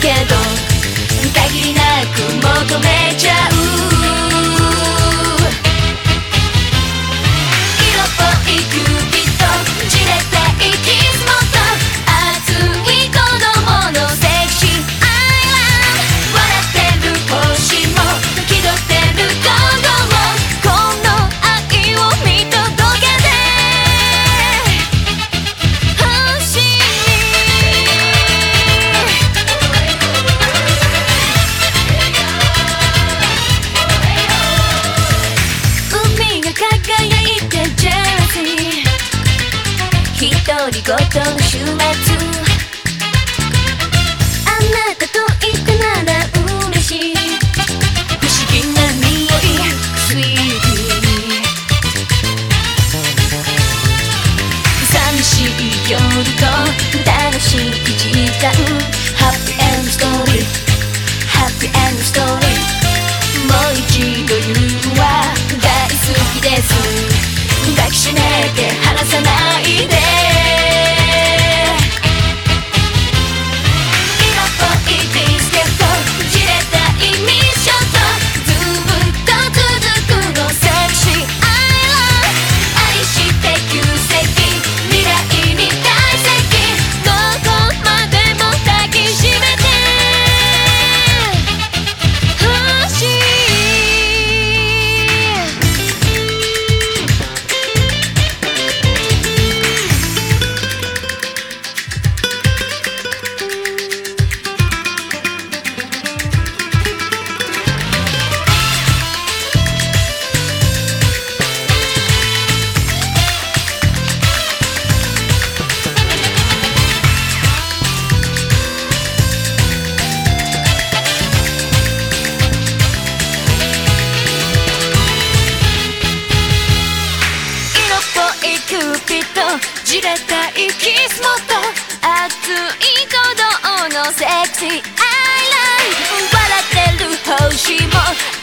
けど限りなく求めちゃう色っぽいキューピッドじれたいキスもっと熱い子供のセクシーアイランド笑ってる星も気取ってる子供この愛を見届けてほしい海が輝いてジェラシー独り言の週末あなたといたなら嬉しい不思議な匂いスイーティー寂しい夜と楽しい時間ハッピーエンドストーリーハッピーエンドストーリーもう一度言うわ大好きです抱きしめて離さないでじれたいキスもっと熱い鼓動のセクシーアイライン笑ってる星も